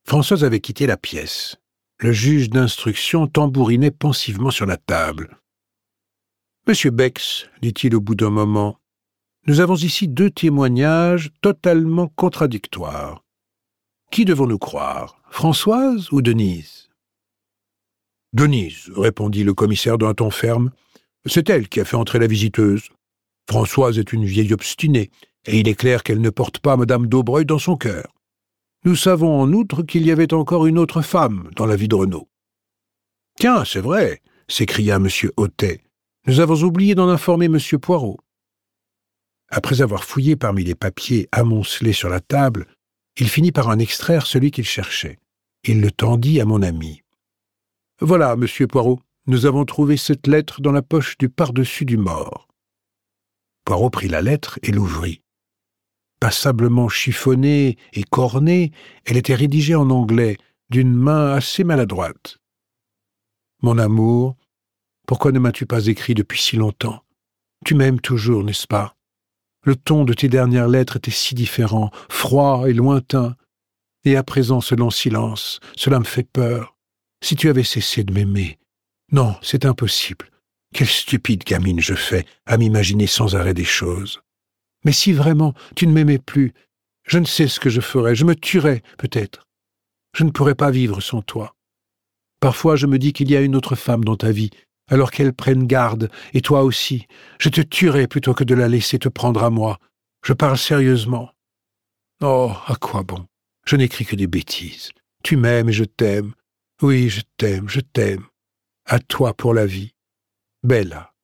Françoise avait quitté la pièce. Le juge d'instruction tambourinait pensivement sur la table. « Monsieur Bex, dit-il au bout d'un moment, nous avons ici 2 témoignages totalement contradictoires. Qui devons-nous croire, Françoise ou Denise ?» « Denise, répondit le commissaire d'un ton ferme. C'est elle qui a fait entrer la visiteuse. Françoise est une vieille obstinée, et il est clair qu'elle ne porte pas Madame Daubreuil dans son cœur. Nous savons en outre qu'il y avait encore une autre femme dans la vie de Renaud. »« Tiens, c'est vrai, s'écria M. Hautet. Nous avons oublié d'en informer M. Poirot. » Après avoir fouillé parmi les papiers amoncelés sur la table, il finit par en extraire celui qu'il cherchait. Il le tendit à mon ami. « Voilà, monsieur Poirot, nous avons trouvé cette lettre dans la poche du par-dessus du mort. » Poirot prit la lettre et l'ouvrit. Passablement chiffonnée et cornée, elle était rédigée en anglais, d'une main assez maladroite. « Mon amour, pourquoi ne m'as-tu pas écrit depuis si longtemps? Tu m'aimes toujours, n'est-ce pas? Le ton de tes dernières lettres était si différent, froid et lointain. Et à présent ce long silence, cela me fait peur. Si tu avais cessé de m'aimer. Non, c'est impossible. Quelle stupide gamine je fais à m'imaginer sans arrêt des choses. Mais si vraiment tu ne m'aimais plus, je ne sais ce que je ferais, je me tuerais peut-être. Je ne pourrais pas vivre sans toi. Parfois je me dis qu'il y a une autre femme dans ta vie, alors qu'elle prenne garde, et toi aussi. Je te tuerais plutôt que de la laisser te prendre à moi. Je parle sérieusement. Oh, à quoi bon? Je n'écris que des bêtises. Tu m'aimes et je t'aime. Oui, je t'aime, je t'aime. À toi pour la vie. Bella.